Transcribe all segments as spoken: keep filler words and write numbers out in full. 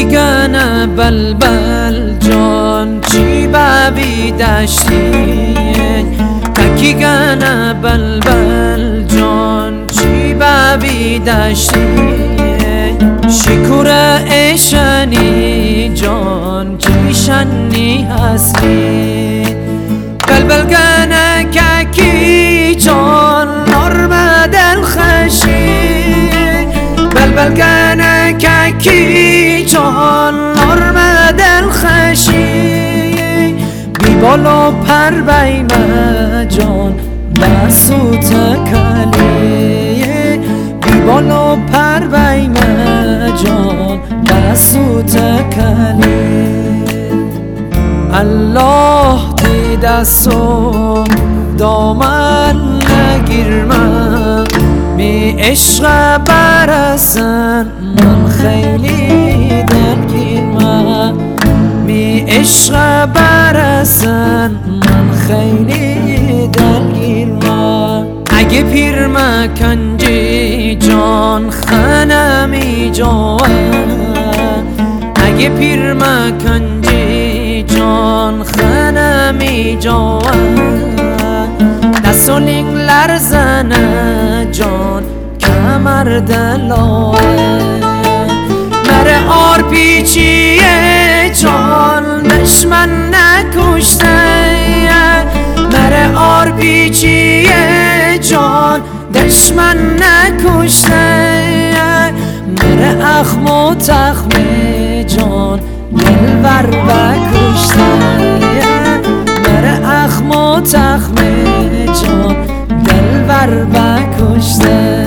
تکی گنه بلبل جان چی بابی داشتی تکی گنه بلبل جان چی بابی داشتی شکر ایشانی جان چی شنی هستی بلبل گنه ککی جان نرم دل خشی بلبل گنه ککی جان نرم دل خشی بی بالا پر بیمه جان بسوت کلی بی بالا پر بیمه جان بسوت کلی الله تی دستم دامن نگیرم می عشق برسن من خیلی دلگیرم می عشق برسن من خیلی دلگیرم اگه پیر مکنجی جان خنمی جوان اگه پیر مکنجی جان خنمی جوان دستولین لرزنه جان کمر دلوه مره آر پیچیه جان دشمن نکشته مره آر پیچیه جان دشمن نکشته مره اخم و تخم جان دلبر بکشته مره اخم و تخم جان دلبر بکشته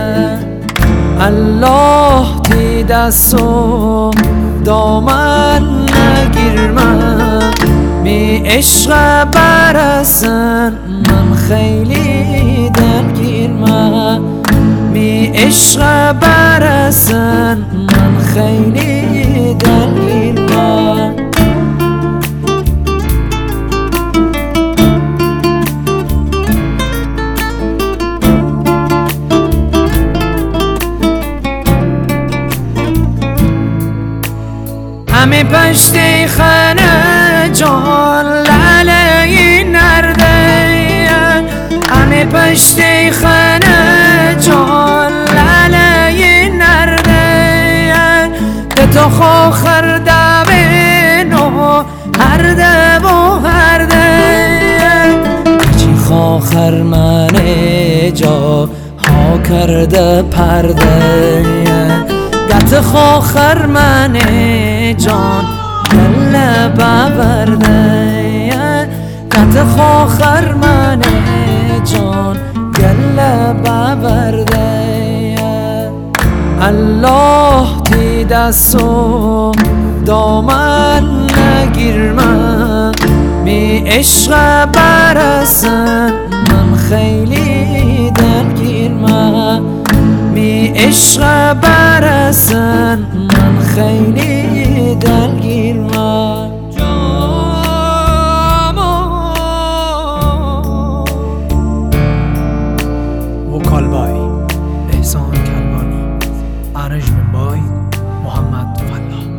الله تی دستم دامن نگیرم می عشق برسن من خیلی دلگیرم می عشق برسن من خیلی دلگیرم همه پشتی خانه جان لاله نرده همه پشتی خانه جان لاله نرده ده تو خوخر دوینو هر ده و هر ده چی خوخر منه جا ها کرده پرده گت خوخر منه جان دل ببرده گت خوخر منه جان دل ببرده الله تی دستم دامن نگیرم می عشق برسن من خیلی دلگیرم می عشق برسن من خیلی دلگیرم وکالبای احسان کلبانی ارنجمنت بای محمد فلاح.